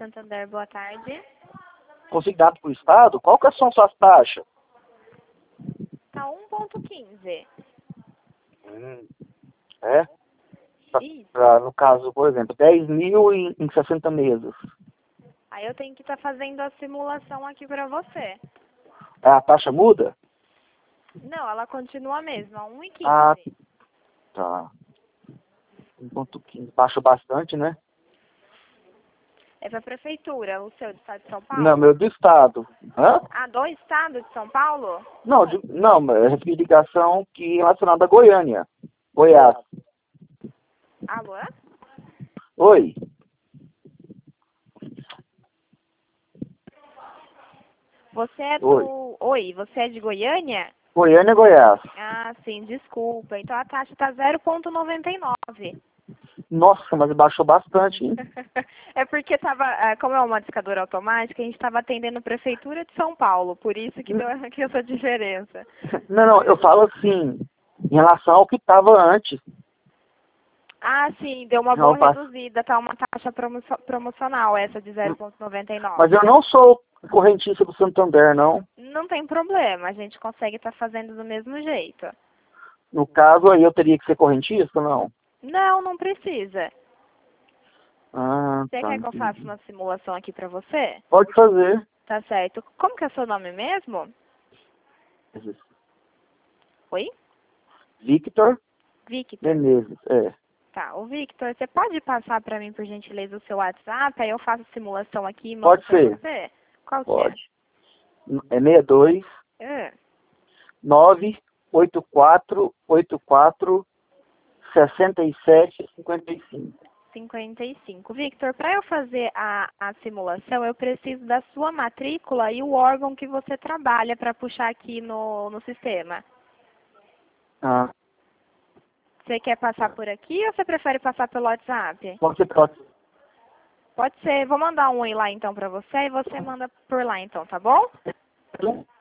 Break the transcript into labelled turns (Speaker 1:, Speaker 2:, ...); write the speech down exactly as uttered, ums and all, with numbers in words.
Speaker 1: Santander, boa tarde.
Speaker 2: Consignado para o Estado? Qual que são suas taxas?
Speaker 1: Tá um ponto quinze.
Speaker 2: Hum, é? Pra,
Speaker 1: Isso.
Speaker 2: pra, no caso, por exemplo, dez mil em, em sessenta meses.
Speaker 1: Aí eu tenho que estar fazendo a simulação aqui pra você.
Speaker 2: A taxa muda?
Speaker 1: Não, ela continua a mesma, um e quinze.
Speaker 2: Ah, tá. um ponto quinze. Baixou bastante, né?
Speaker 1: É pra prefeitura, o seu do estado de São Paulo?
Speaker 2: Não, meu do Estado. Hã?
Speaker 1: Ah, do estado de São Paulo?
Speaker 2: Não, de, não, eu recebi ligação que relacionada a Goiânia. Goiás.
Speaker 1: Alô?
Speaker 2: Oi.
Speaker 1: Você é
Speaker 2: Oi.
Speaker 1: do... Oi, você é de Goiânia?
Speaker 2: Goiânia, Goiás.
Speaker 1: Ah, sim, desculpa. Então a taxa tá zero ponto noventa e nove.
Speaker 2: Nossa, mas baixou bastante, hein?
Speaker 1: É porque tava, ah, como é uma discadora automática, a gente estava atendendo a Prefeitura de São Paulo, por isso que deu aqui essa diferença.
Speaker 2: Não, não, eu falo assim, em relação ao que estava antes.
Speaker 1: Ah, sim, deu uma
Speaker 2: Não,
Speaker 1: boa
Speaker 2: passa.
Speaker 1: reduzida, tá uma taxa promo promocional, essa de zero ponto noventa e nove.
Speaker 2: Mas eu não sou correntista do Santander, não.
Speaker 1: Não tem problema, a gente consegue estar fazendo do mesmo jeito.
Speaker 2: No caso aí eu teria que ser correntista, não?
Speaker 1: Não, não precisa.
Speaker 2: Ah,
Speaker 1: Você
Speaker 2: tá.
Speaker 1: quer que eu faça uma simulação aqui pra você?
Speaker 2: Pode fazer.
Speaker 1: Tá certo. Como que é o seu nome mesmo? Oi?
Speaker 2: Victor
Speaker 1: Victor.
Speaker 2: Menezes, é.
Speaker 1: Tá, o Victor, você pode passar pra mim, por gentileza, o seu WhatsApp? Aí eu faço a simulação aqui e mando
Speaker 2: Pode
Speaker 1: pra
Speaker 2: ser.
Speaker 1: você? Qual que
Speaker 2: Pode. É sessenta e dois,
Speaker 1: é?
Speaker 2: nove oito quatro oito quatro, sessenta e sete, cinquenta e cinco.
Speaker 1: cinquenta e cinco. Victor, para eu fazer a, a simulação, eu preciso da sua matrícula e o órgão que você trabalha para puxar aqui no, no sistema.
Speaker 2: Ah,
Speaker 1: Você quer passar por aqui ou você prefere passar pelo WhatsApp?
Speaker 2: pode ser pode.
Speaker 1: Pode ser. Vou mandar um oi lá então para você e você manda por lá então, tá bom?